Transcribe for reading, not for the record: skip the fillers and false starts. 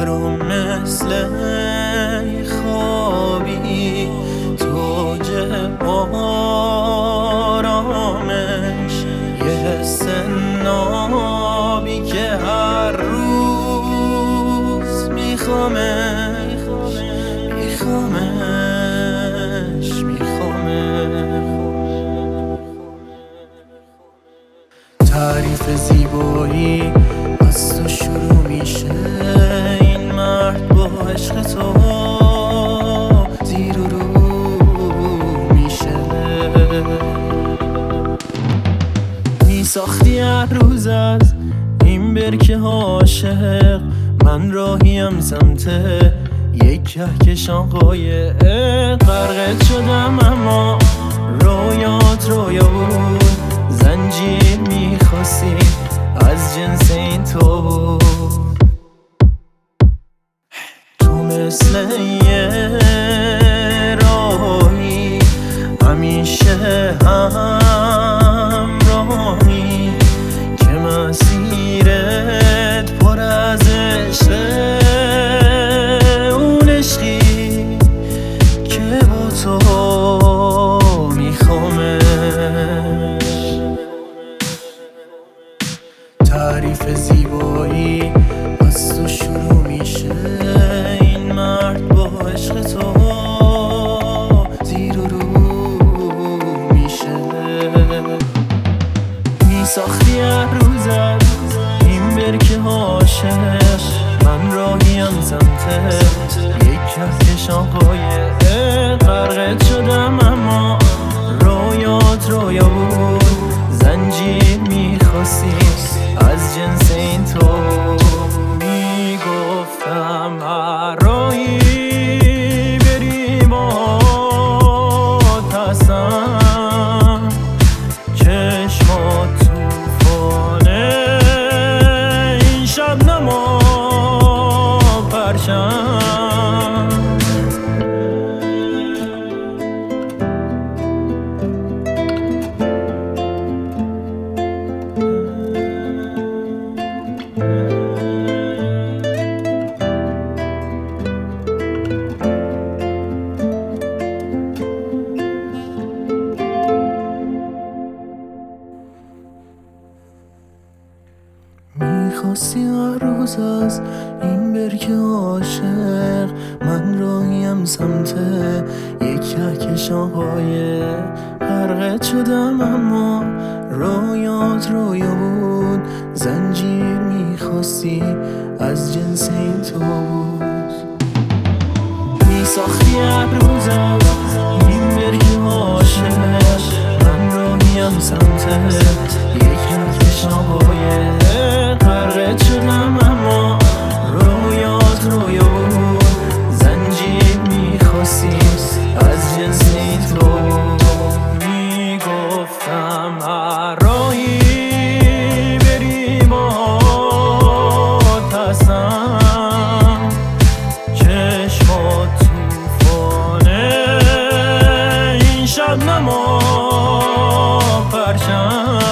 برام مثل خوابی توج آرامش، یه حس نابی که هر روز میخوامش. تعریف زیبایی از تو شروع میشه، این مرد با عشق تو زیر و رو میشه. میساختی هر روز از این برکه عاشق، من راهیم سمت یک کهکشان قایق. غرقت شدم اما رویات رویا بود، زنجیر میخواستی از جنس این تو بود. تو مثل یه راهی همیشه همراهی که مسیرت پر از عشقه، اون عشقی که با تو میخوامش. تعریف زیبایی از تو شروع میشه، این مرد با عشق تو زیر و رو میشه. میساختی هر روز از این برکه عاشق، من راهیم سمت یک کهکشان قایق. غرقت شدم اما رویات رویا بود، زنجیر میخواستی از جنس این تو. میگفتم هر راهی بریم و هستم، چشمات توفانه این شبنم و پرشم. میخواستی هر روز از این برکه عاشق، من راهیم سمت یک کهکشان قایق. غرقت شدم اما رویات رویا بود، زنجیر میخواستی از جنس این تو بود. میساختی هر روز از این برکه عاشق، من راهیم سمت یک کهکشان قایق. غرقت شدم اما رویات رویا بود، زنجیر میخواستی از جنس این تو. میگفتم هر راهی بریم و هستم، چشمات توفانه این شبنم و پرشم.